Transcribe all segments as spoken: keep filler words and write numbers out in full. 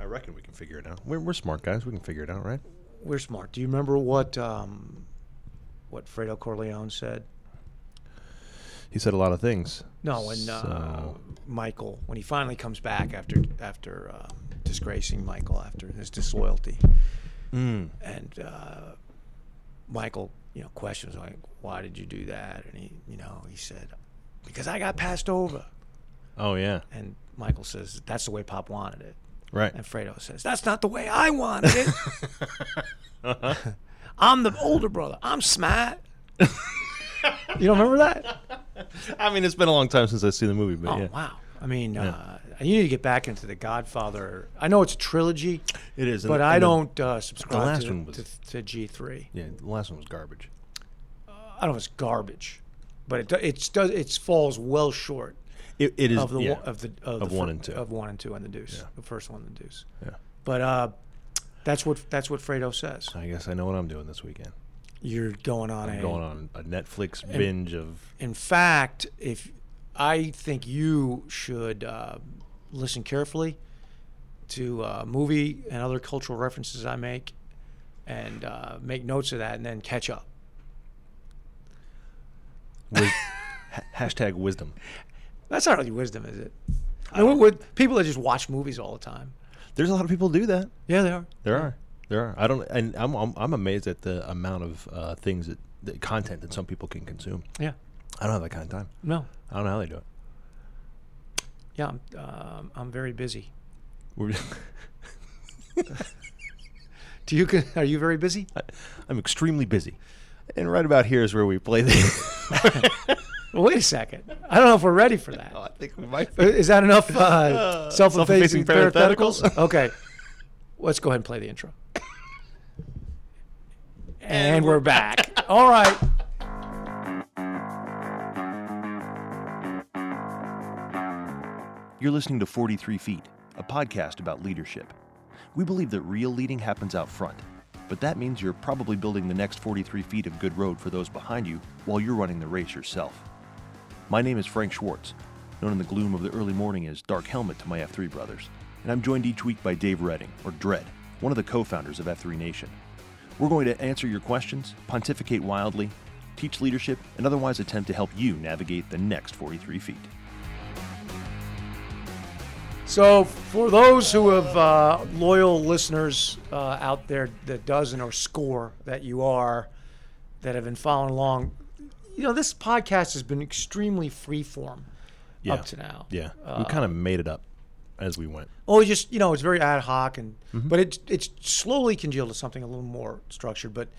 reckon we can figure it out. We're, we're smart guys. We can figure it out, right? We're smart. Do you remember what um, what Fredo Corleone said? He said a lot of things. No, when so... uh, Michael, when he finally comes back after after uh, disgracing Michael after his disloyalty, mm. and uh, Michael, you know, questions like, "Why did you do that?" And he, you know, he said, "Because I got passed over." Oh yeah. And Michael says, "That's the way Pop wanted it." Right. And Fredo says, "That's not the way I wanted it." uh-huh. I'm the older brother. I'm smart. You don't remember that? I mean, it's been a long time since I've seen the movie, but oh, yeah. wow. I mean, yeah. uh, you need to get back into The Godfather. I know it's a trilogy. It is. But and, I and don't the, uh, subscribe the last to, one was, to, to G three. Yeah, the last one was garbage. Uh, I don't know if it's garbage, but it it's does it falls well short. It, it is of the yeah. of the of, of the one fir- and two of one and two and the Deuce. Yeah. The first one, the Deuce. Yeah. But uh, that's what that's what Fredo says. I guess I know what I'm doing this weekend. You're going on I'm a going on a Netflix in, binge of. In fact, if I think you should uh, listen carefully to uh, movie and other cultural references I make, and uh, make notes of that, and then catch up. Wis- hashtag wisdom. That's not really wisdom, is it? I mean, with people that just watch movies all the time. There's a lot of people who do that. Yeah, they are. There yeah. are. There are. I don't. And I'm. I'm, I'm amazed at the amount of uh, things that, the content that some people can consume. Yeah. I don't have that kind of time. No. I don't know how they do it. Yeah, I'm. Uh, I'm very busy. We're do you? Are you very busy? I, I'm extremely busy, and right about here is where we play the. Well, wait a second. I don't know if we're ready for that. Oh, I think we might be. Is that enough uh, uh, self-effacing, self-effacing parentheticals? parentheticals? Okay. Let's go ahead and play the intro. And, and we're, we're back. back. All right. You're listening to forty-three feet, a podcast about leadership. We believe that real leading happens out front, but that means you're probably building the next forty-three feet of good road for those behind you while you're running the race yourself. My name is Frank Schwartz, known in the gloom of the early morning as Dark Helmet to my F three brothers, and I'm joined each week by Dave Redding, or Dredd, one of the co-founders of F three Nation. We're going to answer your questions, pontificate wildly, teach leadership, and otherwise attempt to help you navigate the next forty-three feet. So for those who have uh, loyal listeners uh, out there, the dozen or score that you are, that have been following along, you know, this podcast has been extremely freeform yeah. up to now. Yeah, uh, we kind of made it up as we went. Oh, just, you know, it's very ad hoc, and mm-hmm. but it's it's slowly congealed to something a little more structured. But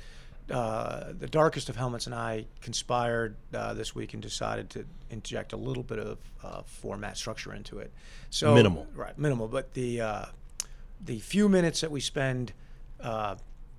uh, the Darkest of Helmets and I conspired uh, this week and decided to inject a little bit of uh, format structure into it. So minimal, right? Minimal, but the uh, the few minutes that we spend uh,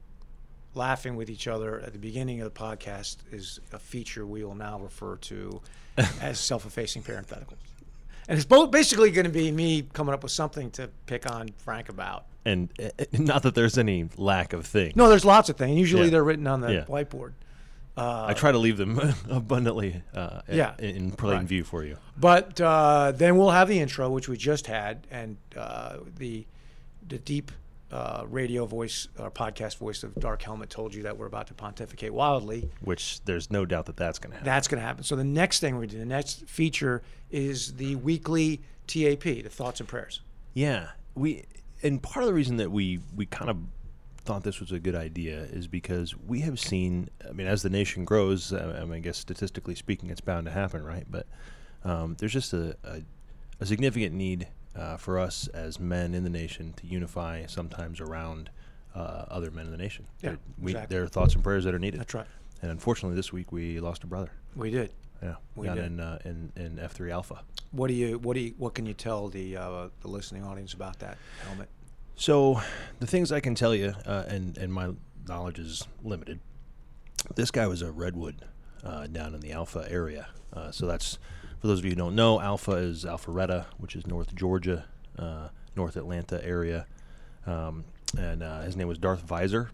laughing with each other at the beginning of the podcast is a feature we will now refer to as self-effacing parentheticals. And it's both basically going to be me coming up with something to pick on Frank about. And uh, not that there's any lack of things. No, there's lots of things. Usually yeah. they're written on the yeah. whiteboard. Uh, I try to leave them abundantly uh, yeah. in, in plain right. view for you. But uh, then we'll have the intro, which we just had, and uh, the the deep uh, radio voice or podcast voice of Dark Helmet told you that we're about to pontificate wildly. Which there's no doubt that that's going to happen. That's going to happen. So the next thing we do, the next feature is the weekly T A P, the Thoughts and Prayers. Yeah, we and part of the reason that we we kind of thought this was a good idea is because we have seen, I mean, as the nation grows, I, mean, I guess statistically speaking, it's bound to happen, right? But um, there's just a, a, a significant need uh, for us as men in the nation to unify sometimes around uh, other men in the nation. Yeah, there, we, exactly. there are thoughts and prayers that are needed. That's right. And unfortunately, this week we lost a brother. We did. Yeah, we got did. in, uh, in in F three Alpha. What do you what do you what can you tell the uh, the listening audience about that helmet? So, the things I can tell you, uh, and and my knowledge is limited. This guy was a redwood uh, down in the Alpha area. Uh, so that's, for those of you who don't know, Alpha is Alpharetta, which is North Georgia, uh, North Atlanta area. Um, and uh, his name was Darth Visor.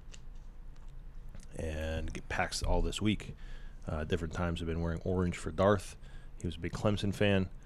And get PAX all this week. Uh, different times have been wearing orange for Darth. He was a big Clemson fan.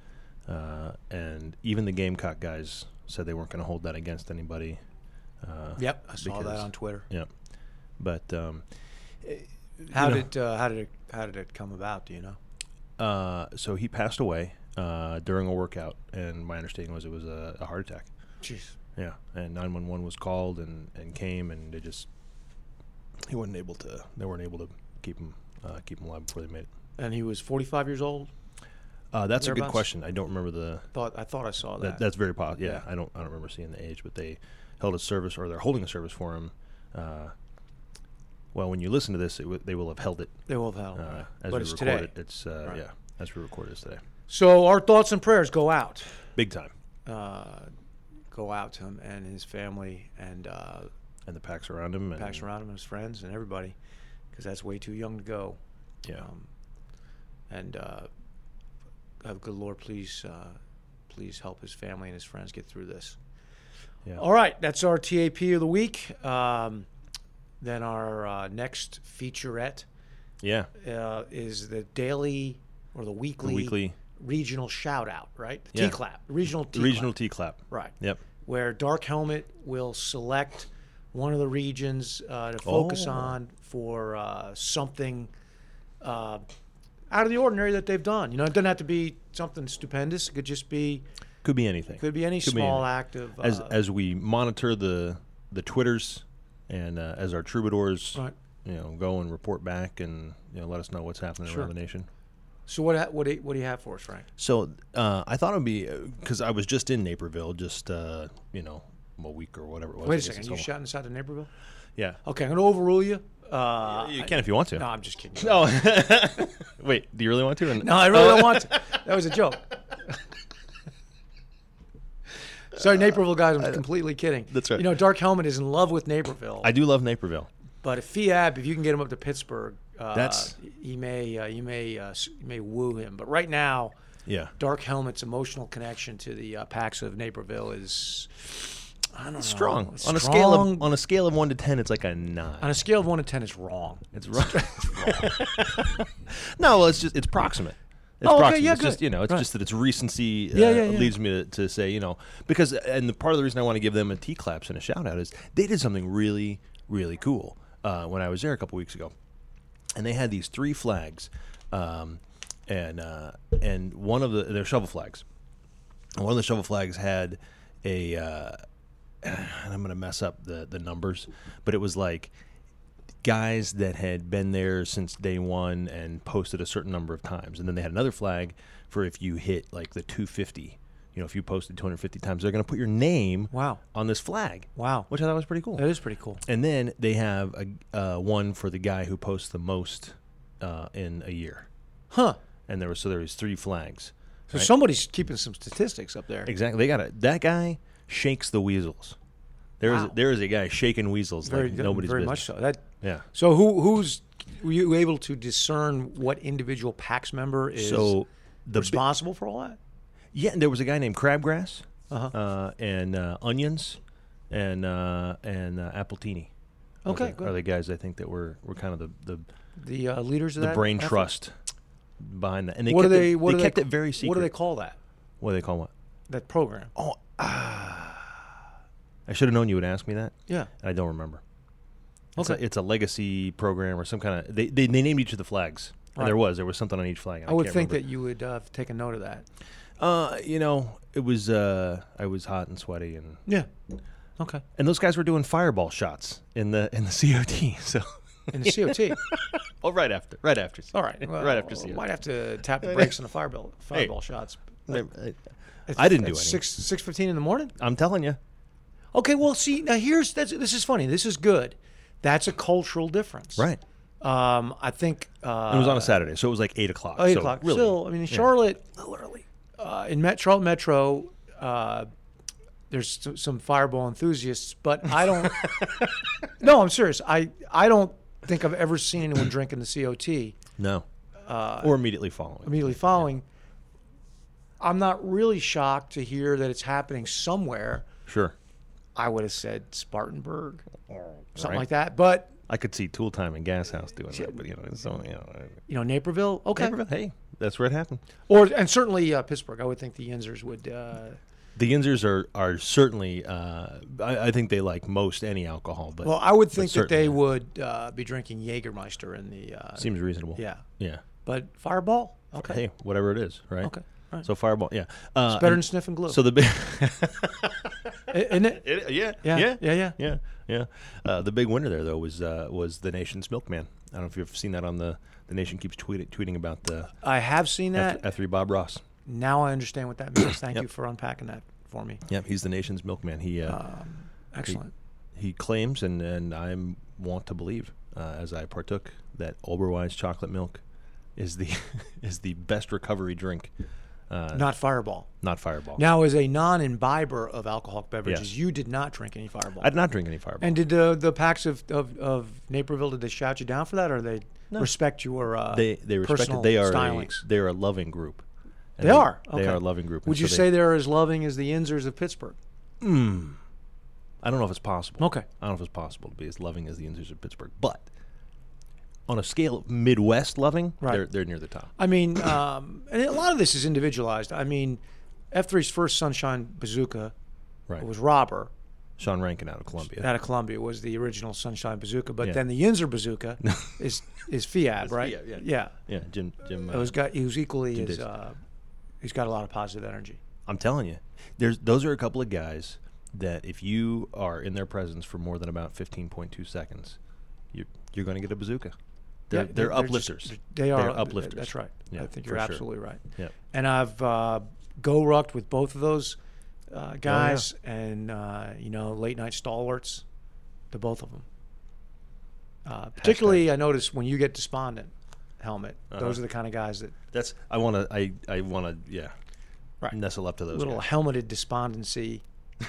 uh, and even the Gamecock guys said they weren't going to hold that against anybody. Uh, Yep, I saw because, that on Twitter. Yeah, but um, How you know, did uh, how did it how did it come about? Do you know? Uh, so he passed away uh, during a workout, and my understanding was it was a, a heart attack. Jeez. Yeah, and nine one one was called and, and came, and they just he wasn't able to. They weren't able to keep him uh, keep him alive before they made it. And he was forty-five years old. Uh, that's a good Thereabouts? question. I don't remember the. Thought I thought I saw that. That, that's very possible. Yeah, Yeah. I don't. I don't remember seeing the age, but they held a service, or they're holding a service for him. Uh, well, when you listen to this, it w- they will have held it. They will have held. Uh, right. as but we it's record today. it, it's uh, Right. yeah, as we record this today. So our thoughts and prayers go out. Big time. Uh, go out to him and his family and uh, And the packs around him. And packs around him and his friends and everybody, because that's way too young to go. Yeah. Um, and uh, have good Lord, please, uh, please help his family and his friends get through this. Yeah. All right, that's our T A P of the week. Um, then our uh, next featurette Yeah. uh, is the daily or the weekly, The weekly regional shout out, right? Yeah. T-clap, regional the T-clap. regional T clap. Right. Yep. Where Dark Helmet will select one of the regions uh, to focus Oh. on for uh, something uh, out of the ordinary that they've done. You know, it doesn't have to be something stupendous. It could just be Could be anything. could be any Could be small anything. act of uh, As as we monitor the the Twitters, and uh, as our troubadours, right. you know, go and report back and you know let us know what's happening Sure. around the nation. So what ha- what do you, what do you have for us, Frank? So uh, I thought it would be because I was just in Naperville, just uh, you know, a week or whatever it was. I Wait a guess second, it's you all- shouting this out to Naperville? Yeah. Okay, I'm going to overrule you. Uh, you can if you want to. No, I'm just kidding. No. Wait, do you really want to? Or No, I really don't want to. That was a joke. Sorry, Naperville guys, I'm completely kidding. That's right. You know, Dark Helmet is in love with Naperville. I do love Naperville. But if Fiab, if you can get him up to Pittsburgh, uh, That's- he may uh, you may uh, s- you may woo him. But right now, Yeah. Dark Helmet's emotional connection to the uh, Pax of Naperville is I don't know, Strong. it's On a scale strong. of on a scale of one to ten, it's like a nine. on a scale of one to ten, it's wrong. It's wrong. No, well, it's just it's proximate. It's Oh, okay, proximate. yeah, it's just good. you know, it's Right. just that it's recency. Uh, Yeah, yeah, yeah. leads me to, to say you know because and the part of the reason I want to give them a T claps and a shout out is they did something really really cool uh, when I was there a couple weeks ago, and they had these three flags, um, and uh, and one of the they're shovel flags, and one of the shovel flags had a. Uh, and I'm going to mess up the, the numbers, but it was like guys that had been there since day one and posted a certain number of times. And then they had another flag for if you hit like the two fifty, you know, if you posted two hundred fifty times, they're going to put your name Wow. on this flag, Wow. which I thought was pretty cool. That is pretty cool. And then they have a uh, one for the guy who posts the most uh, in a year. Huh. And there was, so there was three flags. So Right. somebody's keeping some statistics up there. Exactly. They got a, that guy shakes the weasels. There is Wow. a, there is a guy shaking weasels Very, like nobody's very business. much so. That Yeah. So who who's were you able to discern what individual PAX member is So the bi- responsible for all that? yeah, and there was a guy named Crabgrass, Uh-huh. uh, and uh, Onions, and uh, and uh, Appletini. Are Okay, the- good. Are the guys I think that were, were kind of the the, The uh, leaders of the that brain effort? trust behind that, and they What do kept they? it, What they do kept they, it very secret. What do they call that? What do they call what? That program? Oh, ah. I should have known you would ask me that. Yeah. And I don't remember. It's Okay. a, it's a legacy program or some kind of. They, they they named each of the flags. And Right. there was there was something on each flag. and I would can't think remember. that you would uh, take a note of that. Uh, you know, it was uh, I was hot and sweaty, and Yeah. Okay. and those guys were doing fireball shots in the in the C O T. So, In the C O T. oh, right after, right after, All right. Well, right after C O T. might have to tap the brakes on the fireball fireball shots. I, At- I didn't do at any. Six six fifteen in the morning. I'm telling you, Okay. Well, see now here's that's this is funny. This is good. That's a cultural difference. right? Um, I think uh, It was on a Saturday, so it was like eight o'clock. Oh, eight so o'clock. Really, Still, I mean, in Charlotte, a little early. uh, in Met- Charlotte Metro, uh, there's s- some fireball enthusiasts, but I don't. No, I'm serious. I I don't think I've ever seen anyone drink in the C O T No, uh, or immediately following. immediately following. I'm not really shocked to hear that it's happening somewhere. Sure. I would have said Spartanburg or something Right. like that, but I could see Tool Time and Gas House doing that, but you know, it's only, you know, You know, Naperville. Okay. Naperville, hey, that's where it happened. Or and certainly uh, Pittsburgh. I would think the Yinzers would. Uh, The Yinzers are are certainly. Uh, I, I think they like most any alcohol, but well, I would think that certainly, they yeah. would uh, be drinking Jägermeister in the. Uh, seems reasonable. yeah, Yeah. but Fireball. Okay. Hey, whatever it is, right? Okay. All right. So Fireball, yeah. Uh, It's better than and sniffing glue. So the big. Isn't it? It, yeah, Yeah, yeah, yeah, yeah. yeah, yeah. Uh, the big winner there, though, was uh, was the Nation's Milkman. I don't know if you've seen that on the the Nation keeps tweeting tweeting about the I have seen that. F three Bob Ross. Now I understand what that means. Thank Yep. you for unpacking that for me. Yep, he's the Nation's Milkman. He uh, Um, excellent. he claims, and and I want to believe, uh, as I partook, that Oberweis chocolate milk is the is the best recovery drink. Uh, Not Fireball. not Fireball. Now, as a non-imbiber of alcoholic beverages, Yes. you did not drink any Fireball. I did not drink any Fireball. And did the the packs of, of, of Naperville, did they shout you down for that, or they No. respect your uh, they they respect personal it. They are a, stylings? they are a loving group. And They are? They Okay. are a loving group. Would and you so say they, they're as loving as the Yinzers of Pittsburgh? Mm, I don't know if it's possible. Okay. I don't know if it's possible to be as loving as the Yinzers of Pittsburgh, but on a scale of Midwest loving, Right. they're they're near the top. I mean, um, and a lot of this is individualized. I mean, F three's first Sunshine Bazooka Right. was Robber Sean Rankin out of Columbia. out of Columbia was the original Sunshine Bazooka, but Yeah. then the Yinzer Bazooka is is Fiat, right? Fiat, yeah. yeah. yeah, Jim. Jim. It was Uh, got he was equally Jim as Davis. uh, he's got a lot of positive energy. I'm telling you, there's those are a couple of guys that if you are in their presence for more than about fifteen point two seconds, you're you're going to get a bazooka. They're Yeah, they're, just- uplifters. they are They're uh, uplifters. That's right. Yeah, I think for you're sure. absolutely right. Yeah. And I've uh, go rucked with both of those Oh, uh, guys, and uh, you know, late night stalwarts, to both of them. Uh, particularly, I notice when you get despondent, helmet. Uh-huh. Those are the kind of guys that That's I want to I I want to yeah. Right. Nestle up to those little guys. helmeted despondency.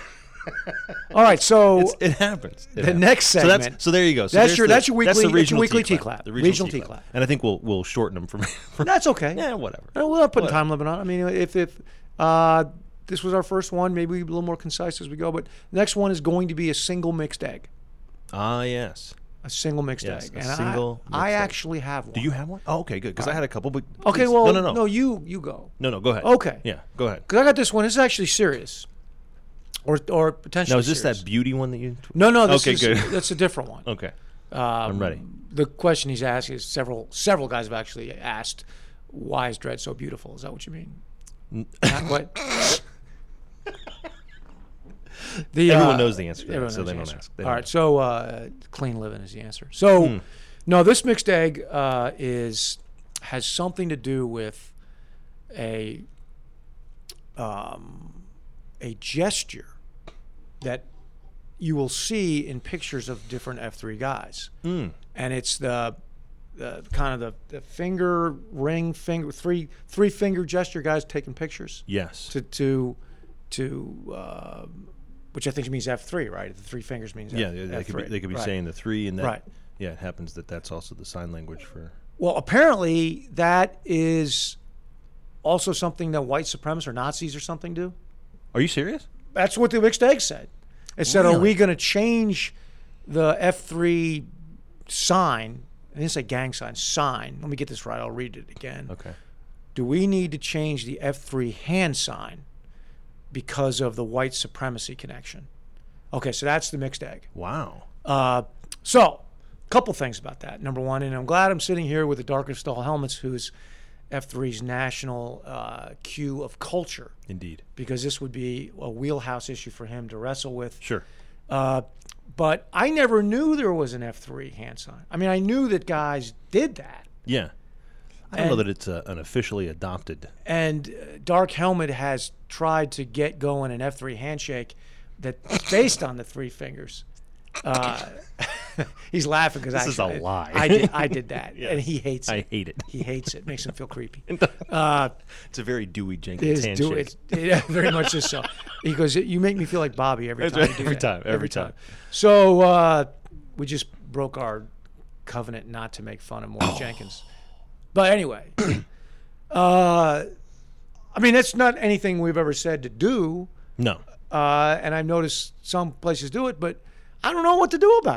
All right, so It's, it happens. It the happens. next So segment. that's so there you go. So That's there's your- the- that's your that's the weekly- that's your regional weekly T-clap. T-clap. The Regional T-clap. T-clap. And I think we'll we'll shorten them from. from that's okay. yeah, whatever. No, we're not putting Whatever. time limit on it. I mean, if if uh, this was our first one, maybe a little more concise as we go. But the next one is going to be a single mixed egg. Ah, yes. A single mixed Yes, egg. a And I- single I, mixed egg. actually have one. Do you have one? Oh, okay, good. Because I had a couple, but Okay, please. well, no, no, no, you you go. no, no. Go ahead. Okay. Yeah, go ahead. Because I got this one. This is actually serious, or or potentially. Now, is this serious. that beauty one that you? No, no. This Okay, is, good. That's a different one. Okay, Um, I'm ready. The question he's asking is several several guys have actually asked, "Why is Dredd so beautiful?" Is that what you mean? Not what? The, Everyone uh, knows the answer to that, everyone so knows they the don't answer. ask. They All don't right, ask. so uh, clean living is the answer. So, Hmm. no, this mixed egg uh, is has something to do with a um, a gesture that you will see in pictures of different F three guys, Mm. and it's the the kind of the, the finger ring finger three three finger gesture guys taking pictures Yes. to to to uh, which I think means F three, right? The three fingers means yeah, F, they, they F could three. be they could be Right. saying the three, and that Right. yeah, it happens that that's also the sign language for. Well, apparently that is also something that white supremacists or Nazis or something do. Are you serious? That's what the mixed egg said. It said, "Are we Really? going to change the F three sign?" I didn't say gang sign. Sign. Let me get this right. I'll read it again. Okay. Do we need to change the F three hand sign because of the white supremacy connection? Okay, so that's the mixed egg. Wow. Uh, so, a couple things about that. Number one, and I'm glad I'm sitting here with the Darkest All Helmets, who's F three's national uh, cue of culture, Indeed. because this would be a wheelhouse issue for him to wrestle with. Sure. Uh, but I never knew there was an F three hand sign. I mean, I knew that guys did that. Yeah. I don't know And- that it's a, an officially adopted. And uh, Dark Helmet has tried to get going an F three handshake that's based on the three fingers. Uh, he's laughing because This is a lie. I did, I did that, Yes. and he hates it. I hate it. He hates it. Makes him feel creepy. Uh, It's a very Dewey it Jenkins is handshake. do it. Yeah, very much is so. He goes, "You make me feel like Bobby every That's time." right, you do every that." time, every time. So uh, we just broke our covenant not to make fun of Maury Oh. Jenkins. But anyway, uh, I mean that's not anything we've ever said to do. No. Uh, and I've noticed some places do it, but I don't know what to do about that.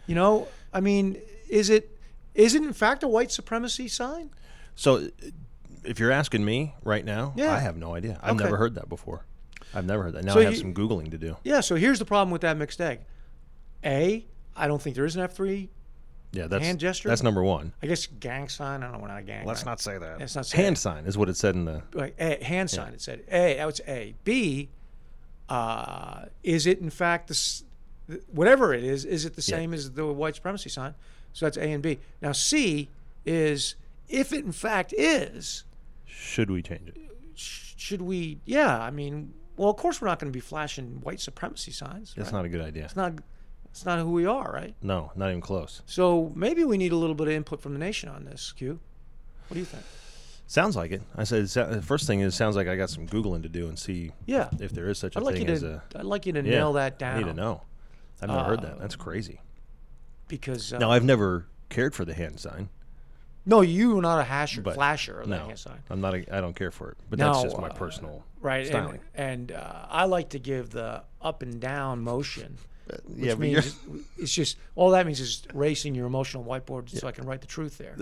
You know, I mean, is it is it in fact a white supremacy sign? So, if you're asking me right now, Yeah. I have no idea. I've Okay. never heard that before. I've never heard that. Now So I have you- some Googling to do. Yeah, so here's the problem with that mixed egg. A, I don't think there is an F three. Yeah, that's Hand gesture? That's number one. I guess gang sign. I don't know. We're not a gang. Let's right? not say that. Let's not say Hand that. sign is what it said in the. Like a, hand sign. It said A. That was A. B. Uh, is it in fact the s- whatever it is? Is it the Yeah. same as the white supremacy sign? So that's A and B. Now C is if it in fact is. Should we change it? sh- Should we? Yeah. I mean, well, of course we're not going to be flashing white supremacy signs. That's right? not a good idea. It's not. It's not who we are, right? No, not even close. So maybe we need a little bit of input from the nation on this. Q. What do you think? Sounds like it. I said the first thing is sounds like I got some Googling to do and see Yeah. if there is such a I'd like thing you as to. a. I'd like you to Yeah, nail that down. I need to know. I've never heard that. Uh, That's crazy. Because uh, Now I've never cared for the hand sign. no, you are not a hasher, But flasher of No, that hand sign, I'm not. A, I don't care for it. But No, that's just my uh, personal right? styling. And, and uh, I like to give the up and down motion, which yeah, but means it's just all that means is erasing your emotional whiteboard so I can write the truth there.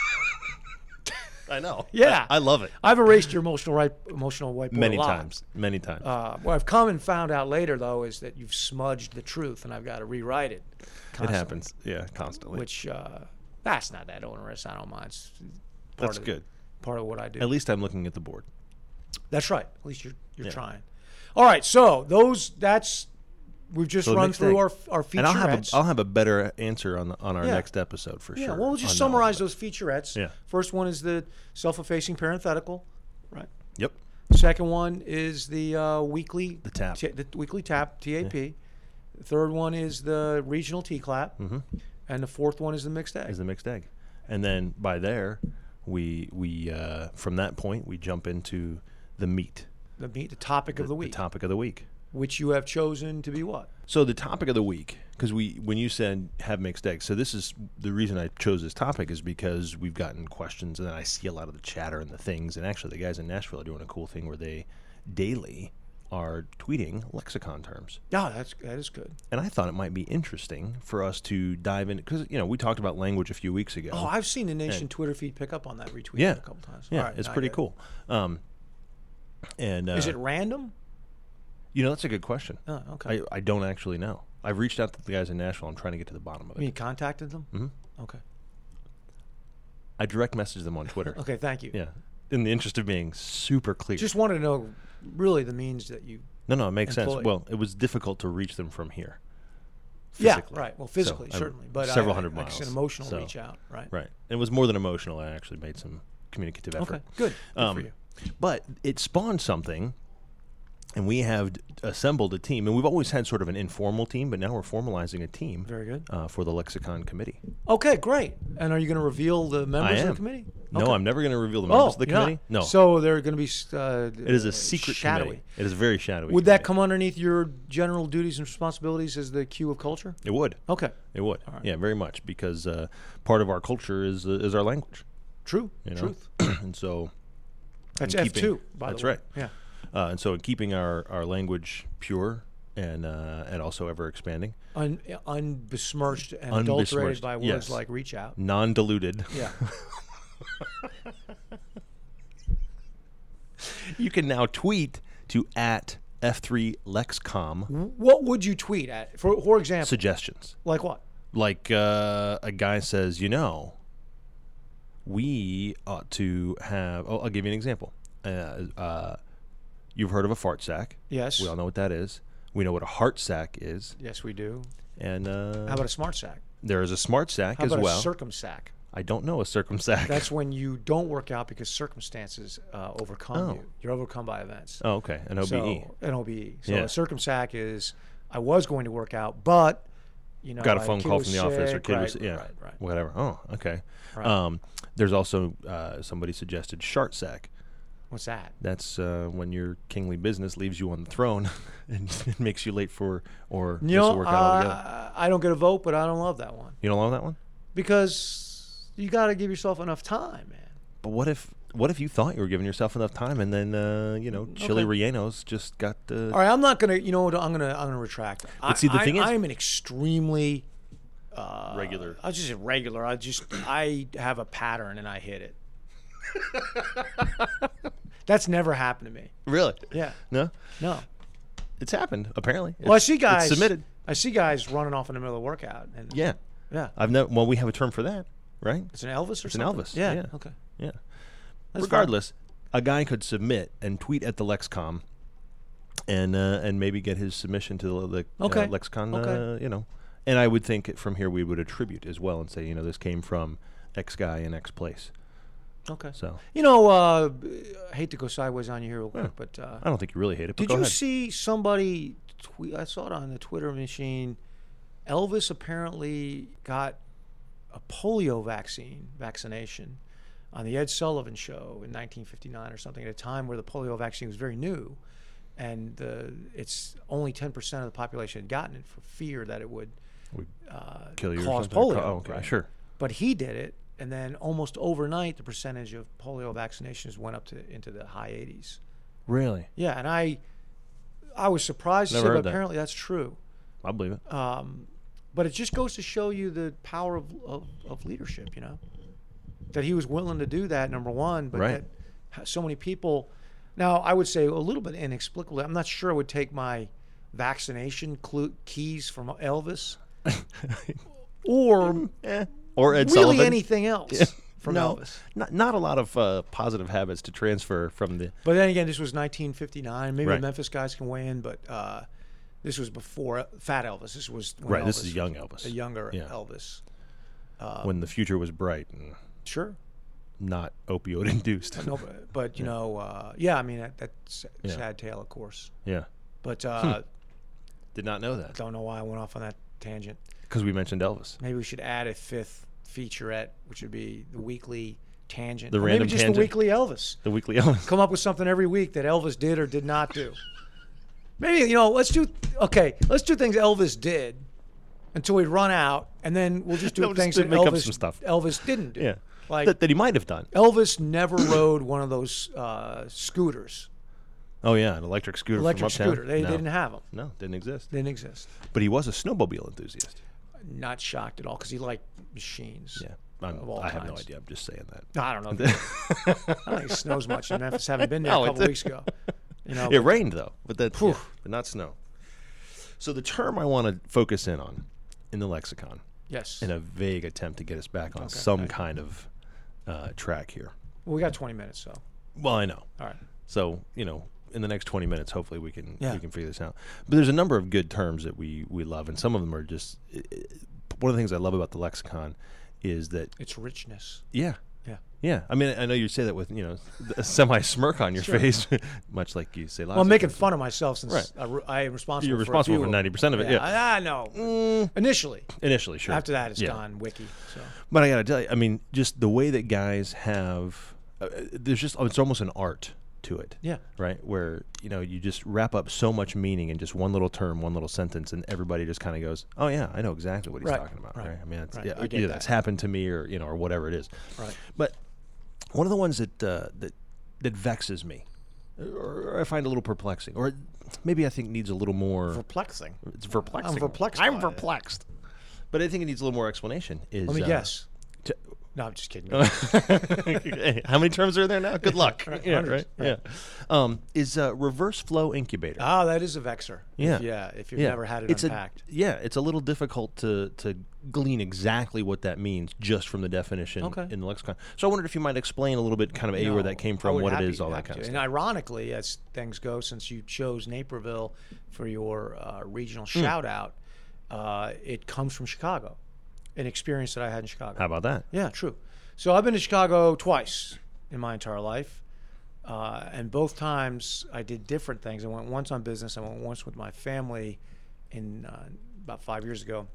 I know. Yeah. I, I love it. I've erased your emotional right emotional whiteboard Many a lot. times. Many times. Uh, what I've come and found out later though is that you've smudged the truth, and I've got to rewrite it. it constantly, happens. Yeah, constantly. Which uh, that's not that onerous. I don't mind. It's part That's of, good. Part of what I do. At least I'm looking at the board. That's right. At least you're you're Yeah. trying. All right. So those that's we've just So run mixed through egg. our our featurettes. And I'll have a, I'll have a better answer on the, on our Yeah. next episode for yeah. sure. Well, we'll just on that summarize one, those featurettes. Yeah. First one is the self-effacing parenthetical, right? but- Yep. Second one is the uh, weekly The tap. T- the weekly tap T A P. The third one is the regional T clap, Mm-hmm. and the fourth one is the mixed egg. Is the mixed egg, and then by there, we we uh, from that point we jump into the meat, the meat, the topic of the week, topic of the week. which you have chosen to be what? So the topic of the week, because we when you said have mixed eggs, so this is the reason I chose this topic is because we've gotten questions, and then I see a lot of the chatter and the things, and actually the guys in Nashville are doing a cool thing where they daily are tweeting lexicon terms. Yeah, that's that is good. And I thought it might be interesting for us to dive in, because you know we talked about language a few weeks ago. Oh, I've seen the Nation And- Twitter feed pick up on that retweet Yeah. a couple times. yeah, All right, it's now I pretty get it. cool. Um, and uh, Is it random? You know, that's a good question. Oh, okay. I, I don't actually know. I've reached out to the guys in Nashville. I'm trying to get to the bottom of I mean, it. you contacted them? hmm Okay. I direct message them on Twitter. Okay, thank you. Yeah, in the interest of being super clear. Just wanted to know really the means that you. no, no, it makes employ. sense. Well, it was difficult to reach them from here. Yeah, physically. right. Well, physically, So, I'm certainly, but several I, hundred like miles. I said, emotional so- reach out, right? Right. It was more than emotional. I actually made some communicative effort. Okay, good. Good Um, for you. But it spawned something, and we have d- assembled a team. And we've always had sort of an informal team, but now we're formalizing a team Very good. uh, for the Lexicon Committee. Okay, great. And are you going to reveal the members I of am. the committee? No, Okay. I'm never going to reveal the Oh, members of the you're not? committee. No. So they're going to be. Uh, it is a secret shadowy. committee. It is very shadowy. Would that committee. come underneath your general duties and responsibilities as the Q of culture? It would. Okay. It would. All right. Yeah, very much, because uh, part of our culture is uh, is our language. True. You know? Truth. and so That's in F keeping- two. By That's the way. right. Yeah. Uh, and so in keeping our, our language pure and uh, and also ever expanding, Un, unbesmirched and Unbesmirched, adulterated by words yes. like reach out. non-diluted. Yeah. You can now tweet to at F three Lexcom What would you tweet at? For for example, suggestions. like what? Like uh, a guy says, you know, we ought to have. Oh, I'll give you an example. Uh, uh, you've heard of a fart sack. Yes. We all know what that is. We know what a heart sack is. Yes, we do. And uh, How about a smart sack? there is a smart sack How as about well. a circumsack? I don't know a circumsack. That's when you don't work out because circumstances uh, overcome Oh. you. You're overcome by events. oh, okay. An O B E. So, an O B E. So Yeah. a circumsack is I was going to work out, but you know, Got a my phone kid call was from the office or sick. kid right, was yeah, right, right. whatever. Oh, okay. Right. Um, there's also uh, somebody suggested shart sack. What's that? That's uh, when your kingly business leaves you on the throne and it makes you late for or You this know, will work out altogether. uh, I don't get a vote, but I don't love that one You don't love that one? because you got to give yourself enough time, man. But what if what if you thought you were giving yourself enough time and then uh, you know Chili Okay. Rellenos just got uh, All right, I'm not gonna. You know what? I'm gonna. I'm gonna retract. I, see, the I, thing is- I am an extremely uh, Regular. I was just regular. I just I have a pattern and I hit it. That's never happened to me. Really? Yeah. No? No. It's happened, apparently. Well, I It's- see guys It's submitted. I see guys running off in the middle of the workout. And Yeah. Yeah. I've never, well, we have a term for that, right? It's an Elvis or It's an something? Elvis, Yeah. yeah. Okay. Yeah. That's Regardless, a guy could submit and tweet at the Lexcom and uh, and maybe get his submission to the, the Okay. uh, Lexicon, Okay. uh, you know. And I would think from here we would attribute as well and say, you know, this came from X guy in X place. Okay. So You know, uh, I hate to go sideways on you here real quick, Yeah. but uh, I don't think you really hate it, but did go you ahead. see somebody tweet? I saw it on the Twitter machine. Elvis apparently got a polio vaccine vaccination on the Ed Sullivan Show in nineteen fifty-nine or something, at a time where the polio vaccine was very new, and uh, it's only ten percent of the population had gotten it for fear that it would Would uh, kill you or cause something? polio. Oh, okay, right? sure. But he did it, and then almost overnight, the percentage of polio vaccinations went up to into the high eighties. Really? Yeah, and I, I was surprised to Never see, heard but that. apparently that's true. I believe it. Um, but it just goes to show you the power of, of, of leadership, you know, that he was willing to do that, number one, but Right. that so many people. Now, I would say a little bit inexplicably, I'm not sure I would take my vaccination clu keys from Elvis or Eh. Or Ed really Sullivan. anything else Yeah. from no, Elvis. Not, not a lot of uh, positive habits to transfer from the... But then again, this was nineteen fifty-nine. Maybe Right. the Memphis guys can weigh in, but uh, this was before Fat Elvis. This was when Right, this Elvis is young was Elvis. a younger Yeah. Elvis. when the future was bright and Sure. not opioid induced. No, but, but you know, uh, yeah. I mean, that, that's a Yeah. sad tale, of course. Yeah. But uh, Did not know that don't know why I went off on that tangent. because we mentioned Elvis. Maybe we should add a fifth featurette, which would be the weekly tangent. The Or random maybe just tangent? the weekly Elvis. The weekly Elvis. Come up with something every week that Elvis did or did not do. Maybe, you know, let's do, okay, let's do things Elvis did until we run out, and then we'll just do No, just things to that make up Elvis, some stuff. Elvis didn't do. Yeah. Like, that, that he might have done. Elvis never rode one of those uh, scooters, Oh, yeah. An electric scooter electric from uptown. scooter. They no. didn't have them. No, didn't exist. Didn't exist. But he was a snowmobile enthusiast. Not shocked at all because he liked machines. Yeah. I'm, Of all I have no kinds. idea. I'm just saying that. I don't know. I don't think it snows much in Memphis. Haven't been there No, a it couple did. weeks ago. You know, It but- rained, though, but, that, Phew. yeah, but not snow. So the term I want to focus in on in the lexicon, yes. in a vague attempt to get us back on Okay. some Okay. kind of uh, track here. Well, we got twenty minutes, so Well, I know. all right. So, you know, in the next twenty minutes, hopefully we can Yeah. we can figure this out. But there's a number of good terms that we, we love, and some of them are just i i one of the things I love about the lexicon is that, It's richness. yeah, Yeah. yeah. I mean, I know you say that with, you know, a semi smirk on your Sure. face, much like you say lots Well, I'm of making things. fun of myself since Right. I, re- I am responsible. You're for a responsible few for of ninety percent of it, them. yeah. I, I know. Mm, Initially. initially, sure. After that, it's Yeah. gone wiki. So But I got to tell you, I mean, just the way that guys have, uh, there's just, it's almost an art to it. yeah. Right, where you know you just wrap up so much meaning in just one little term, one little sentence, and everybody just kind of goes, "Oh yeah, I know exactly what he's Right, talking about." right, Right? I mean, it's, right. yeah, I get either that. that's happened to me, or you know, or whatever it is. Right. But one of the ones that uh, that that vexes me, or, or I find a little perplexing, or maybe I think needs a little more. Perplexing. It's perplexing. I'm perplexed I'm by it. perplexed. But I think it needs a little more explanation. Is Let me uh, guess. to- No, I'm just kidding. Hey, how many terms are there now? Good luck. Right, yeah, hundreds. right. Yeah. Um, is uh, reverse flow incubator. Ah, that is a vexer. Yeah. If, yeah. If you've Yeah. never had it it's unpacked. A, yeah, it's a little difficult to to glean exactly what that means just from the definition Okay. in the lexicon. So I wondered if you might explain a little bit, kind of a No, where that came I from, would what it happy- is, all that happy kind of to. stuff. And ironically, as things go, since you chose Naperville for your uh, regional Hmm. shout out, uh, it comes from Chicago, an experience that I had in Chicago. How about that? Yeah, true. So I've been to Chicago twice in my entire life, uh, and both times I did different things. I went once on business. I went once with my family, in uh, about five years ago.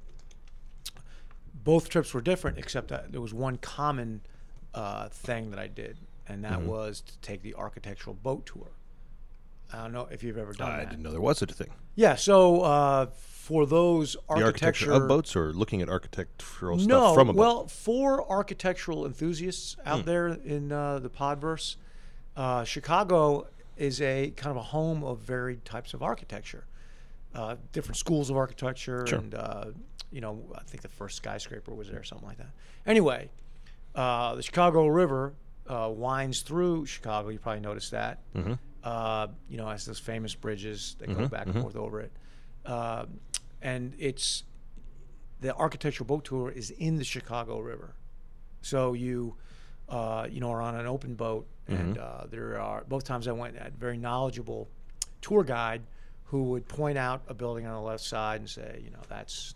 Both trips were different, except that there was one common uh, thing that I did, and that Mm-hmm. was to take the architectural boat tour. I don't know if you've ever done I that. didn't know there was such a thing. Yeah. So uh, for those The architecture, architecture of boats, or looking at architectural no, stuff from a boat. well, for architectural enthusiasts Hmm. out there in uh, the Podverse, uh, Chicago is a kind of a home of varied types of architecture. uh, different schools of architecture, Sure. and uh, you know, I think the first skyscraper was there, something like that. Anyway, uh, the Chicago River uh, winds through Chicago. You probably noticed that. Mm-hmm. Uh, you know, has those famous bridges that Mm-hmm, go back mm-hmm. and forth over it, uh, and it's the architectural boat tour is in the Chicago River. So you, uh, you know, are on an open boat, and Mm-hmm. uh, there are both times I went, I had a very knowledgeable tour guide who would point out a building on the left side and say, you know, that's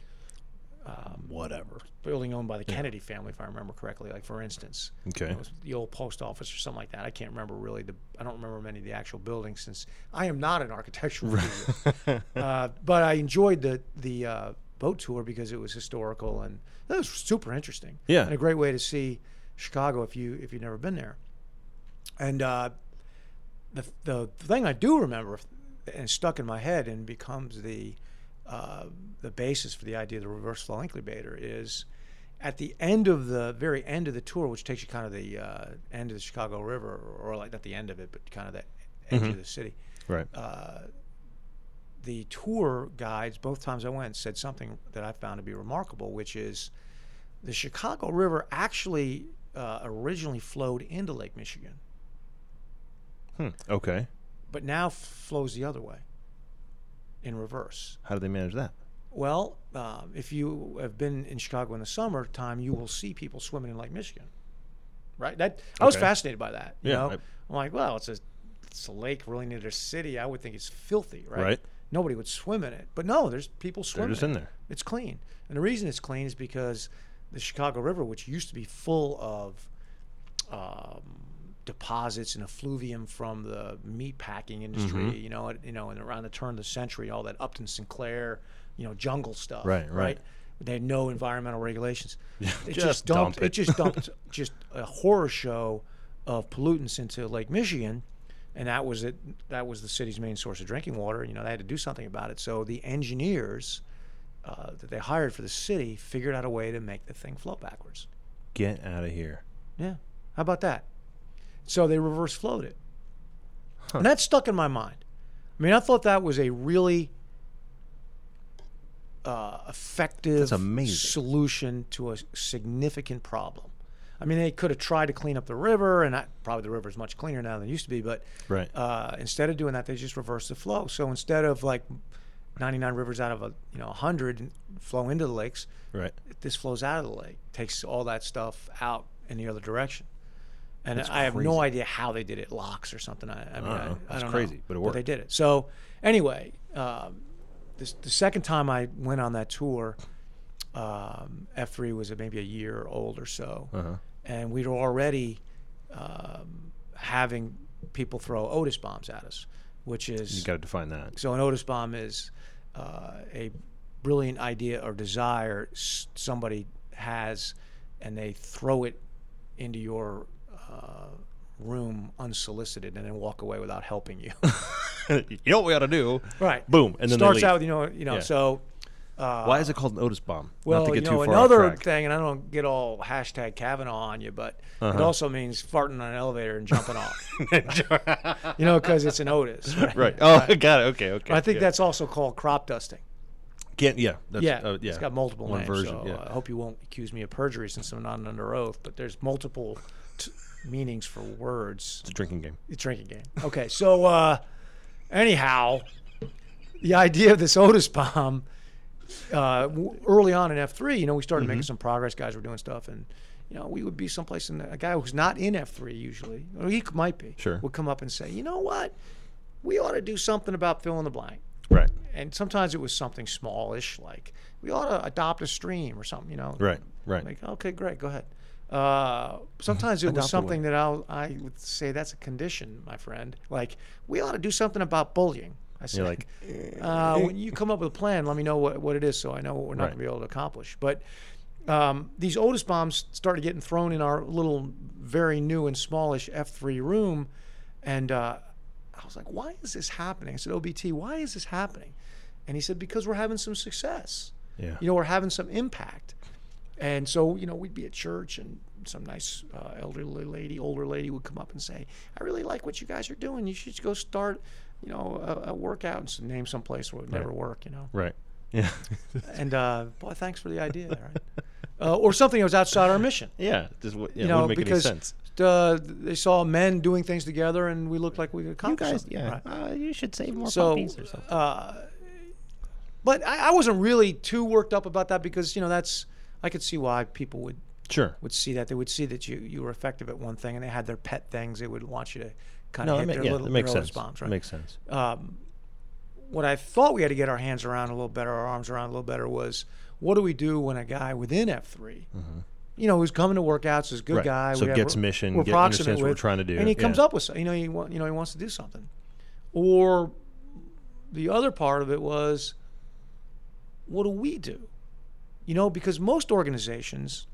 um, Whatever. building owned by the Kennedy family, if I remember correctly. Like for instance, Okay. it was the old post office or something like that. I can't remember really. The I don't remember many of the actual buildings since I am not an architectural guru. uh, but I enjoyed the the uh, boat tour because it was historical and it was super interesting. Yeah. And a great way to see Chicago if you if you've never been there. And uh, the the thing I do remember and stuck in my head and becomes the uh, the basis for the idea of the reverse flow incubator is at the end of the very end of the tour, which takes you kind of the uh, end of the Chicago River, or, or like not the end of it, but kind of the edge Mhm. of the city. Right. Uh, the tour guides, both times I went, said something that I found to be remarkable, which is the Chicago River actually uh, originally flowed into Lake Michigan, Hmm. Okay. but now f- flows the other way in reverse. How do they manage that? Well, um, if you have been in Chicago in the summertime, you will see people swimming in Lake Michigan, right? That I was Okay. fascinated by that. You Yeah, know, I- I'm like, well, it's a it's a lake really near their city. I would think it's filthy, right? Right. Nobody would swim in it, but no, there's people They're swimming. just in there. It's clean, and the reason it's clean is because the Chicago River, which used to be full of um, deposits and effluvium from the meat packing industry, Mhm. you know, it- you know, and around the turn of the century, all that Upton Sinclair, you know, jungle stuff, Right, right. They had no environmental regulations. It just just dumped. dump It. it. just dumped just a horror show of pollutants into Lake Michigan, and that was it. That was the city's main source of drinking water. You know, they had to do something about it. So the engineers uh, that they hired for the city figured out a way to make the thing flow backwards. Get out of here. Yeah, how about that? So they reverse flowed it, and that stuck in my mind. I mean, I thought that was a really uh, effective That's amazing. solution to a significant problem. I mean, they could have tried to clean up the river, and that, probably the river is much cleaner now than it used to be. But Right. uh, instead of doing that, they just reversed the flow. So instead of like ninety-nine rivers out of a you know one hundred flow into the lakes, Right. this flows out of the lake, takes all that stuff out in the other direction. And That's I have crazy. no idea how they did it, locks or something. I, I mean, I I, don't know. I That's don't crazy, know. but it they worked. did it. So anyway, um, this, the second time I went on that tour, um, F three was maybe a year old or so. Uh-huh. And we were already um, having people throw Otis bombs at us, which is You got to define that. so an Otis bomb is uh, a brilliant idea or desire s- somebody has, and they throw it into your uh, room unsolicited, and then walk away without helping you. You know what we ought to do? Right. Boom, and then they starts leave. out with you know you know Yeah. so. Uh, Why is it called an Otis bomb? Well, Not to get you know, too far off another track. thing, and I don't get all hashtag Kavanaugh on you, but it Uh-huh. also means farting on an elevator and jumping off. You know, because it's an Otis. Right. Right. Oh, Right. got it. Okay. Okay. I think yeah. that's also called crop dusting. Can't. Yeah. That's, yeah, uh, yeah. it's got multiple One names. version. so yeah. uh, I hope you won't accuse me of perjury since I'm not under oath. But there's multiple t- meanings for words. It's a drinking game. It's a drinking game. Okay, so uh, anyhow, the idea of this Otis bomb uh, w- early on in F three, you know, we started making some progress. Guys were doing stuff, and you know, we would be someplace, and a guy who's not in F three usually, or he might be, Sure. would come up and say, you know what, we ought to do something about fill in the blank. Right. And sometimes it was something smallish, like we ought to adopt a stream or something, you know. Right. Right. Like, okay, great, go ahead. Uh, sometimes it was Adopt a something that I'll, I would say that's a condition, my friend. Like, we ought to do something about bullying. I say, You're like, uh, when you come up with a plan, let me know what, what it is so I know what we're not Right. going to be able to accomplish. But um, these Otis bombs started getting thrown in our little, very new and smallish F three room. And uh, I was like, why is this happening? I said, O B T, why is this happening? And he said, because we're having some success. yeah. You know, we're having some impact. And so, you know, we'd be at church and some nice uh, elderly lady, older lady would come up and say, I really like what you guys are doing. You should go start you know, a, a workout and s- name some place where it would Right. never work, you know. Right. Yeah. And uh, boy, thanks for the idea, right? Uh, or something that was outside our mission. yeah. Just, w- yeah, you know, wouldn't make because any sense. Uh, they saw men doing things together, and we looked like we could accomplish something. Right? Uh, you should save more So, puppies or something. uh, but I, I wasn't really too worked up about that because you know that's I could see why people would Sure. would see that. They would see that you you were effective at one thing, and they had their pet things. They would want you to kind No, of it hit ma- their yeah, little it makes their sense. bombs, It right? makes sense. Um, what I thought we had to get our hands around a little better, our arms around a little better, was what do we do when a guy within F three, you know, who's coming to workouts, is a good Right. guy, So we have- gets we're- mission, we're get- proximate understands what we're with, trying to do. and he comes Yeah. up with, some- you know, he wa- you know he wants to do something, or the other part of it was, what do we do? You know, because most organizations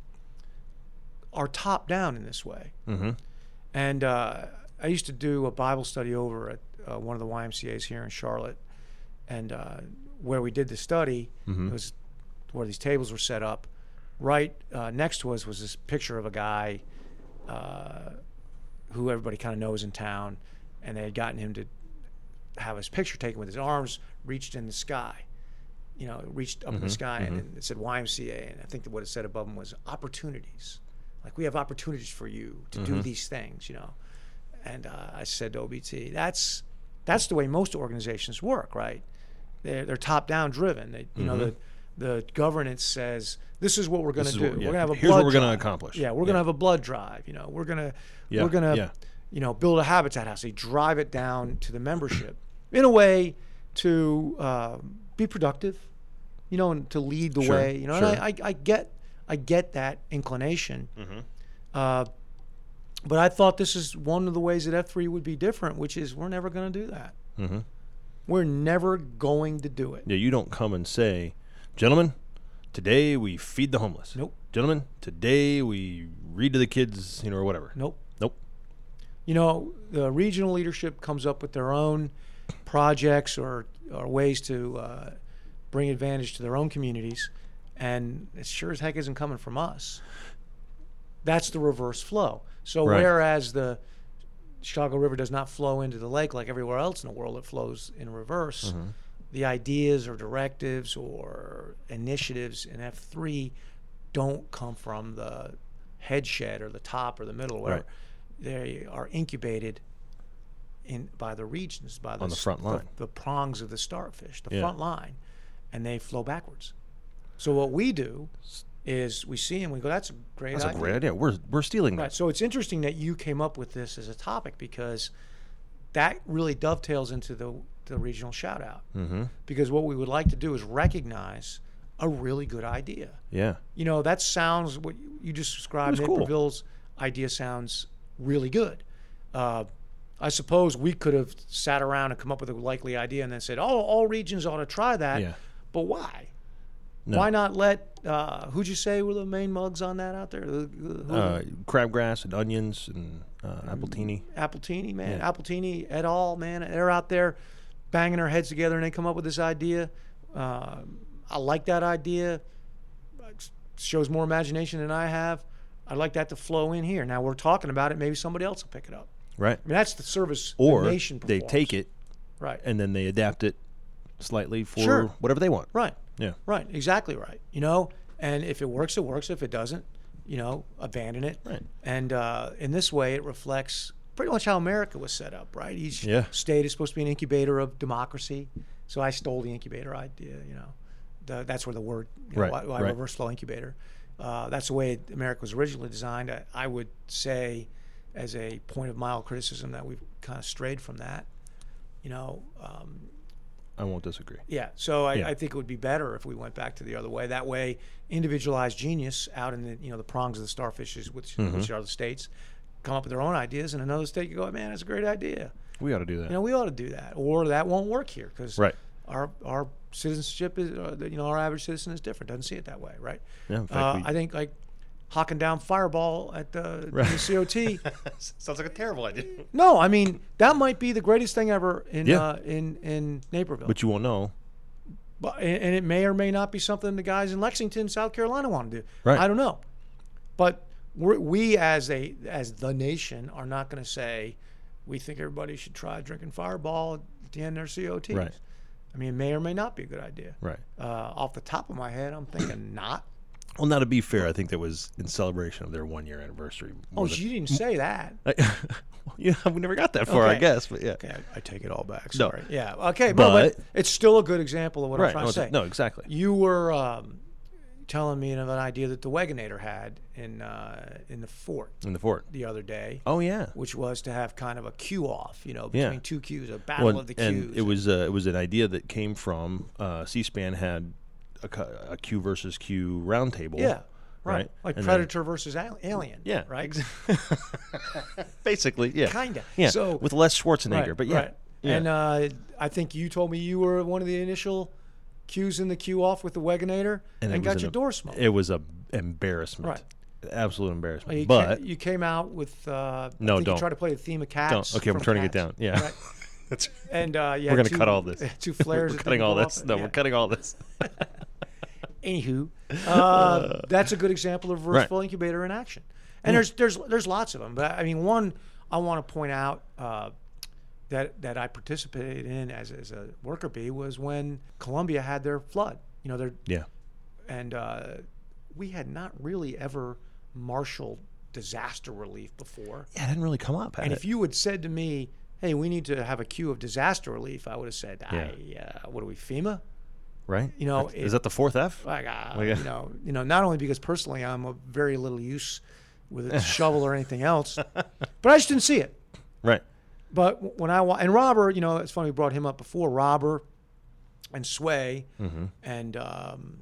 are top down in this way. Mm-hmm. And uh, I used to do a Bible study over at uh, one of the Y M C As here in Charlotte, and uh, where we did the study, Mhm. it was where these tables were set up. Right uh, next to us was this picture of a guy uh, who everybody kind of knows in town, and they had gotten him to have his picture taken with his arms reached in the sky. You know, reached up in the Mhm, sky, mhm. and it said Y M C A, and I think that what it said above him was opportunities. Like, we have opportunities for you to do Mhm. these things, you know. And uh, I said to O B T, that's that's the way most organizations work, right? They're, they're top-down driven. They, you know, Mhm. the the governance says, this is what we're going This to is do. what- We're yeah. going to have a Here's what blood we're gonna drive. accomplish. Yeah, we're Yeah. going to have a blood drive. You know, we're going to Yeah, we're going to yeah. you know, build a habitat house. They drive it down to the membership in a way to uh, be productive, you know, and to lead the Sure, way. You know, sure. and I, I, I get I get that inclination. Mhm. Uh, but I thought this is one of the ways that F three would be different, which is we're never going to do that. Mm-hmm. We're never going to do it. Yeah, you don't come and say, gentlemen, today we feed the homeless. Nope. Gentlemen, today we read to the kids, you know, or whatever. Nope. Nope. You know, the regional leadership comes up with their own projects or, or ways to uh, bring advantage to their own communities, and it sure as heck isn't coming from us. That's the reverse flow. So Right. whereas the Chicago River does not flow into the lake like everywhere else in the world, it flows in reverse. Mhm. The ideas or directives or initiatives in F three don't come from the head shed or the top or the middle, or whatever. Right. They are incubated in by the regions, by the, On the s- front line. the, the prongs of the starfish, the Yeah. front line, and they flow backwards. So what we do is we see them, we go, that's a great That's idea. a great idea. We're, we're stealing that. Right. So it's interesting that you came up with this as a topic, because that really dovetails into the, the regional shout out. Mm-hmm. Because what we would like to do is recognize a really good idea. Yeah. You know, that sounds, what you- you just described, It was cool. Naperville's idea sounds really good. Uh, I suppose we could have sat around and come up with a likely idea and then said, oh, all regions ought to try that. Yeah. But why? No. Why not let, uh, who'd you say were the main mugs on that out there? The- the- who- Uh, crabgrass and onions and uh, appletini. Appletini, man. Yeah. Appletini et al., man. They're out there banging their heads together and they come up with this idea. Uh, I like that idea. It shows more imagination than I have. I'd like that to flow in here. Now we're talking about it. Maybe somebody else will pick it up. Right. I mean, that's the service Or the nation they performs. take it Right. and then they adapt it slightly for Sure. whatever they want. Right. Yeah. Right. Exactly right. You know, and if it works, it works. If it doesn't, you know, abandon it. Right. And uh, in this way, it reflects pretty much how America was set up, right? Each Yeah. state is supposed to be an incubator of democracy. So I stole the incubator idea, you know. The, that's where the word, you know, Right, why, why right. reverse flow incubator. Uh, that's the way America was originally designed. I, I would say, as a point of mild criticism, that we've kind of strayed from that. You know, um, I won't disagree. yeah. So I, Yeah. I think it would be better if we went back to the other way. That way, individualized genius out in the you know the prongs of the starfishes, which Mhm. which are the states, come up with their own ideas, and another state could go, man, that's a great idea. We ought to do that. You know, we ought to do that, or that won't work here because Right. our our citizenship is uh, you know our average citizen is different, doesn't see it that way, right? Yeah, in fact, Uh, we- I think like hocking down Fireball at the, Right. the C O T. Sounds like a terrible idea. No, I mean that might be the greatest thing ever in Yeah. uh, in in Naperville. But you won't know. But, and and it may or may not be something the guys in Lexington, South Carolina want to do. Right. I don't know. But we're, we as a as the nation are not going to say we think everybody should try drinking Fireball at the end of their C O Ts. Right. I mean, it may or may not be a good idea. Right. Uh, off the top of my head, I'm thinking not. Well, now to be fair, I think that was in celebration of their one year anniversary. Oh, than, you didn't say that. Yeah, we never got that far, okay. I guess. But yeah, okay, I, I take it all back. No. Sorry. Yeah. Okay, but, but, but it's still a good example of what right, I'm trying no, to say. No, exactly. You were um, telling me of an idea that the Wagonator had in uh, in the fort In the fort the other day. Oh yeah. Which was to have kind of a queue off, you know, between Yeah. two queues, a battle well, of the queues. and it was uh, it was an idea that came from uh, C-SPAN had a, cu- a Q versus Q roundtable. Yeah. Right. Right. Like And Predator versus al- Alien. Yeah. Right. Basically, yeah. Kinda. Yeah. So with less Schwarzenegger, right, but yeah. right. yeah. And uh, I think you told me you were one of the initial queues in the queue off with the Wagonator and, it was got an your em- door smoked. It was a embarrassment. Right. Absolute embarrassment. you but ca- you came out with uh, No, I think don't. you tried to play the theme of Cats. don't. Okay, I'm from turning Cats. it down. Yeah. Right. That's And uh, you we're had gonna two, cut all this. Two flares. We're that cutting didn't all go this. off. No, Yeah. we're cutting all this. Anywho, uh, that's a good example of reverse Right. flow incubator in action. And there's there's there's lots of them, but I mean, one I want to point out uh, that that I participated in as as a worker bee was when Columbia had their flood. You know, their Yeah. and uh, we had not really ever marshaled disaster relief before. Yeah, it didn't really come up. Had And it? if you had said to me, "Hey, we need to have a queue of disaster relief," I would have said, Yeah. "I uh, what are we, FEMA?" right? You know, is it- that the fourth F? Like, uh, Well, yeah. you know, you know, not only because personally I'm of very little use with a shovel or anything else, but I just didn't see it. Right. But w- when I wa- and Robert, you know, it's funny we brought him up before. Robert and Sway Mm-hmm. and um,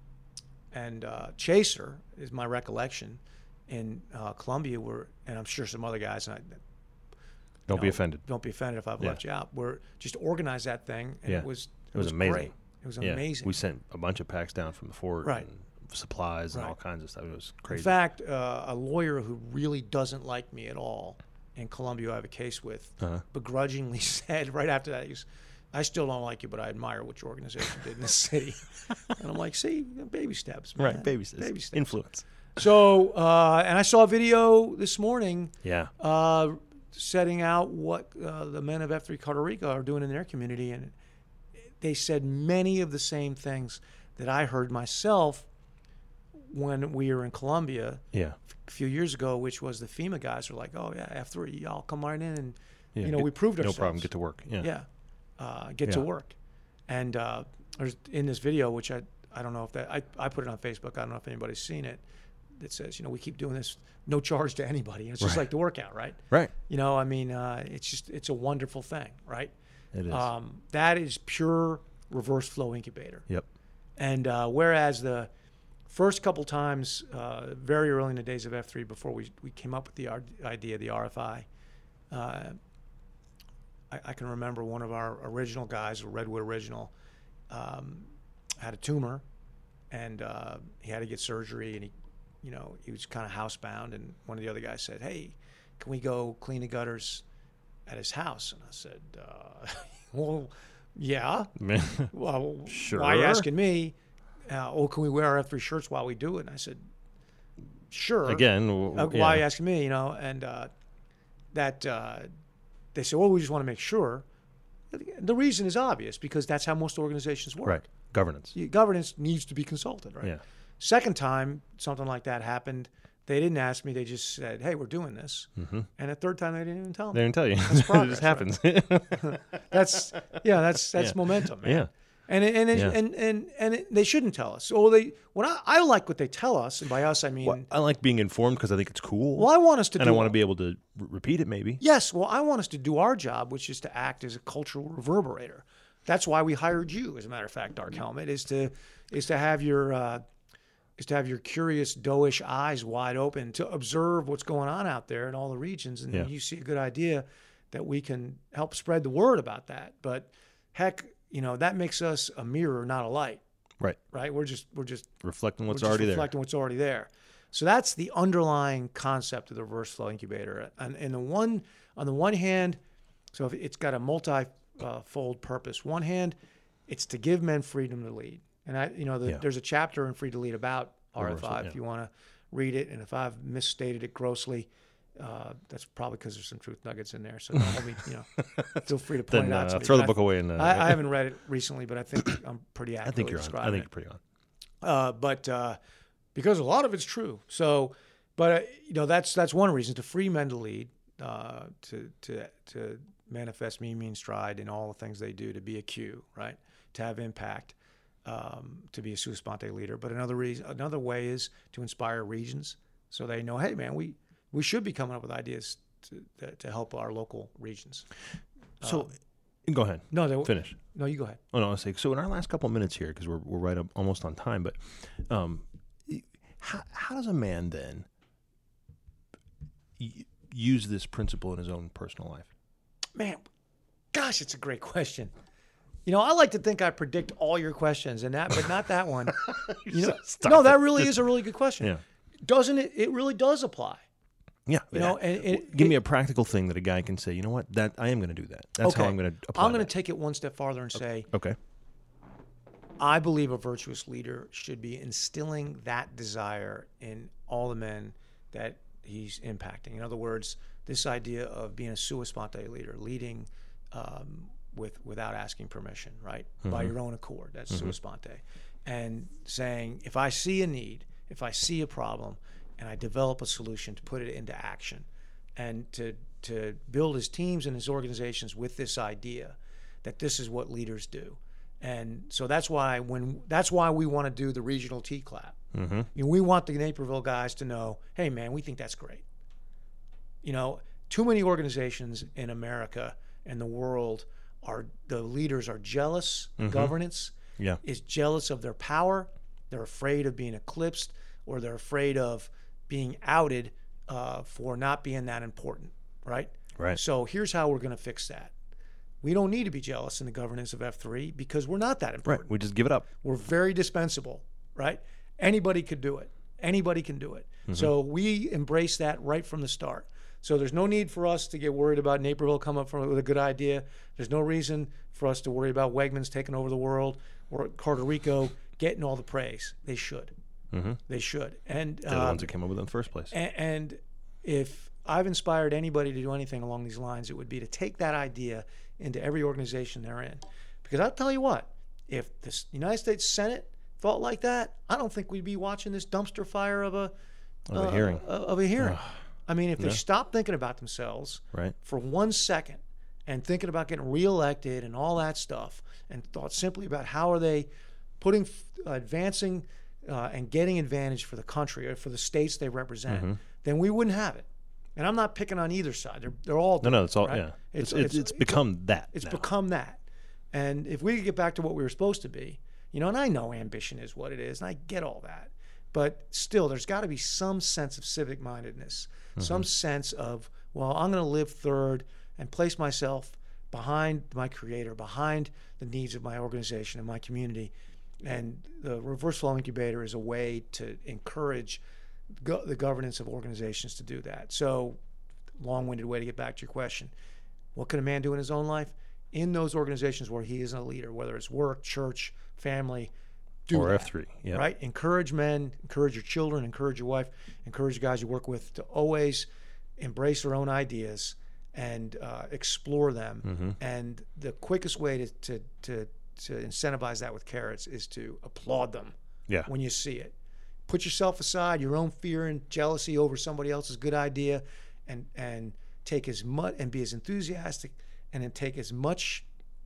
and uh, Chaser is my recollection in uh, Columbia were, and I'm sure some other guys. And I, Don't you be know, offended. Don't be offended if I've Yeah. left you out. We're just organized that thing, and Yeah. it was It was amazing. Great. It was Yeah. amazing. We sent a bunch of packs down from the fort. Right. And supplies and Right. all kinds of stuff. It was In crazy. fact, uh, a lawyer who really doesn't like me at all in Columbia, I have a case with, Uh-huh. begrudgingly said right after that, he goes, "I still don't like you, but I admire what your organization did in the city." And I'm like, "See, baby steps, man. Right. Baby steps. Baby steps." Influence. So, uh, and I saw a video this morning Yeah. uh, setting out what uh, the men of F three Costa Rica are doing in their community, and they said many of the same things that I heard myself when we were in Columbia Yeah. a few years ago, which was the FEMA guys were like, "Oh yeah, F three, y'all come right in, and Yeah, you know get- we proved no ourselves. problem. Get to work. Yeah. yeah, uh, get to Yeah. work." And uh, there's in this video, which I I don't know if that I I put it on Facebook. I don't know if anybody's seen it. That says, you know, we keep doing this, no charge to anybody. And it's just Right. like the workout, right? Right. You know, I mean, uh, it's just it's a wonderful thing, right? It is. Um, that is pure reverse flow incubator. Yep. And uh, whereas the first couple times, uh, very early in the days of F three, before we, we came up with the ar- idea, the R F I, uh, I, I can remember one of our original guys, a Redwood original, um, had a tumor, and uh, he had to get surgery, and he, you know, he was kind of housebound, and one of the other guys said, "Hey, can we go clean the gutters at his house?" And I said, uh, "Well, yeah. Man. Well, Sure. why are you asking me? Uh, oh, can we wear our F three shirts while we do it?" And I said, "Sure." Again. w- Uh, yeah. Why are you asking me? You know, and uh, that uh, they said, "Well, we just want to make sure." The reason is obvious, because that's how most organizations work. Right. Governance. You- Governance needs to be consulted, right? Yeah. Second time something like that happened, they didn't ask me. They just said, "Hey, we're doing this." Mm-hmm. And the third time, they didn't even tell They me. didn't tell you. That's progress, it just happens. That's yeah, that's that's Yeah. momentum, man. Yeah. And it, and it, Yeah. and and and it, they shouldn't tell us. Or they when I, I like what they tell us, and by us I mean, Well, I like being informed because I think it's cool. well, I want us to and do I want to be able to r- repeat it maybe. Yes, well, I want us to do our job, which is to act as a cultural reverberator. That's why we hired you, as a matter of fact, Dark Helmet, is to is to have your uh, is to have your curious, doish eyes wide open to observe what's going on out there in all the regions, and Yeah. then you see a good idea that we can help spread the word about that. But heck, you know, that makes us a mirror, not a light, Right. right? We're just we're just Reflecting what's we're just already reflecting what's already there. So that's the underlying concept of the reverse flow incubator. And, and the one on the one hand, so if it's got a multi-fold purpose. One hand, it's to give men freedom to lead. And I, you know, the, Yeah. there's a chapter in Free to Lead about R F I Reversal, if yeah. you want to read it. And if I've misstated it grossly, Uh, that's probably because there's some truth nuggets in there. So don't hold me, you know, feel free to point Then it out uh, to me. throw the But book away. And uh, I, I haven't read it recently, but I think I'm pretty I accurately think you're on. I describing think it. you're pretty on. Uh, but uh, because a lot of it's true. So, but uh, you know, that's that's one reason to free men to lead, uh, to to to manifest mean, mean stride in all the things they do, to be a Q, right? To have impact, um, to be a sua sponte leader. But another reason, another way is to inspire regions, so they know, hey, man, we we should be coming up with ideas to to, to help our local regions. So, Um, go ahead. no, they, Finish. no, you go ahead. Oh no, I was saying. So in our last couple of minutes here, because we're we're right up almost on time, but um, how how does a man then y- use this principle in his own personal life? Man, gosh, it's a great question. You know, I like to think I predict all your questions, and that, but not that one. You know, Stop no, it. that really is a really good question. Yeah. Doesn't it? It really does apply. Yeah, You know, and it, give it, me a practical thing that a guy can say. You know what? That I am going to do that. That's how Okay. I'm going to apply. I'm going that. to take it one step farther and say, Okay. I believe a virtuous leader should be instilling that desire in all the men that he's impacting. In other words, this idea of being a sua sponte leader, leading um, with without asking permission, right? By your own accord. That's sua sponte. And saying, if I see a need, if I see a problem, and I develop a solution to put it into action, and to to build his teams and his organizations with this idea that this is what leaders do. And so that's why when that's why we want to do the regional T clap. Mm-hmm. You know, we want the Naperville guys to know, hey man, we think that's great. You know, too many organizations in America and the world are the leaders are jealous. Mm-hmm. Governance Yeah. is jealous of their power. They're afraid of being eclipsed, or they're afraid of being outed uh, for not being that important, right? Right. So here's how we're going to fix that. We don't need to be jealous in the governance of F three because we're not that Right. important. We just give it up. We're very dispensable, right? Anybody could do it. Anybody can do it. So we embrace that right from the start. So there's no need for us to get worried about Naperville coming up with a good idea. There's no reason for us to worry about Wegmans taking over the world or Carter Rico getting all the praise. They should. Mm-hmm. They should. And They're the uh, ones that came up with it in the first place. and, and if I've inspired anybody to do anything along these lines, it would be to take that idea into every organization they're in. Because I'll tell you what, if the United States Senate thought like that, I don't think we'd be watching this dumpster fire of a Of a uh, hearing. Of a hearing. I mean, if they Yeah. stopped thinking about themselves Right. for one second and thinking about getting reelected and all that stuff, and thought simply about how are they putting, advancing, uh, and getting advantage for the country or for the states they represent, Mm-hmm. then we wouldn't have it. And I'm not picking on either side. They're they're all No, no, doing it's all right? yeah. It's it's, it's become that. It's now. become that. And if we could get back to what we were supposed to be, you know, and I know ambition is what it is, and I get all that. But still, there's got to be some sense of civic mindedness, Mm-hmm. some sense of, well, I'm going to live third and place myself behind my creator, behind the needs of my organization and my community. And the reverse flow incubator is a way to encourage go- the governance of organizations to do that. So, long-winded way to get back to your question. What can a man do in his own life? In those organizations where he is a leader, whether it's work, church, family, do Or that, F three. Yeah. right? Encourage men, encourage your children, encourage your wife, encourage the guys you work with to always embrace their own ideas and uh, explore them. Mm-hmm. And the quickest way to, to to to incentivize that with carrots is to applaud them Yeah. when you see it. Put yourself aside, your own fear and jealousy over somebody else's good idea, and and take as much and be as enthusiastic and then take as much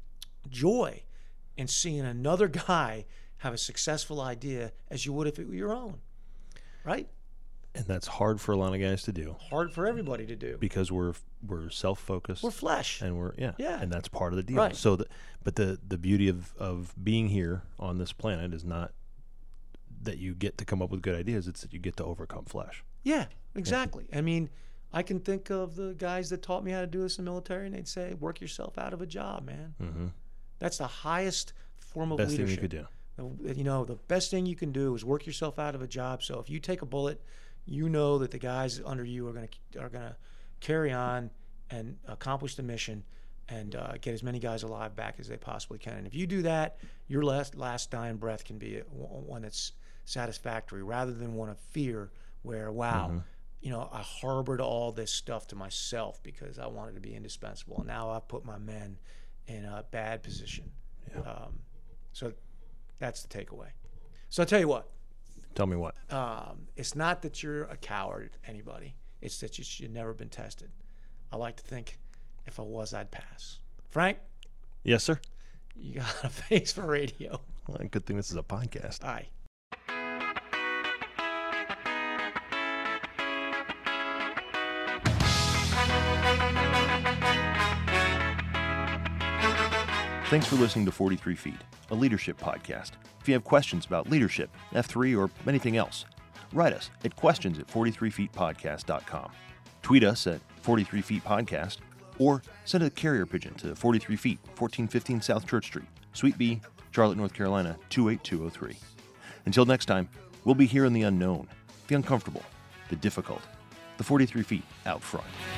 joy in seeing another guy have a successful idea as you would if it were your own, right? And that's hard for a lot of guys to do Hard for everybody to do. because we're we're self-focused. We're flesh. and we're yeah, Yeah. and that's part of the deal. Right. So, the, but the the beauty of of being here on this planet is not that you get to come up with good ideas; it's that you get to overcome flesh. Yeah, exactly. I mean, I can think of the guys that taught me how to do this in the military, and they'd say, "Work yourself out of a job, man." Mm-hmm. That's the highest form of Best leadership. thing you could do. The- You know, the best thing you can do is work yourself out of a job. So if you take a bullet, you know that the guys under you are going to are going to carry on and accomplish the mission and uh, get as many guys alive back as they possibly can. And if you do that, your last last dying breath can be a, one that's satisfactory rather than one of fear, where wow, Mm-hmm. you know, I harbored all this stuff to myself because I wanted to be indispensable. And now I've put my men in a bad position. Yeah. Um, so that's the takeaway. So I'll tell you what. Tell me what. Um, it's not that you're a coward, anybody. It's that you, you've never been tested. I like to think if I was, I'd pass. Frank? Yes, sir. You got a face for radio. Well, good thing this is a podcast. Aye. Thanks for listening to forty-three feet, a leadership podcast. If you have questions about leadership, F three, or anything else, write us at questions at forty-three feet podcast dot com. Tweet us at forty-three feet podcast, or send a carrier pigeon to forty-three feet, fourteen fifteen South Church Street, Suite B, Charlotte, North Carolina, two eight two oh three. Until next time, we'll be here in the unknown, the uncomfortable, the difficult, the forty-three feet out front.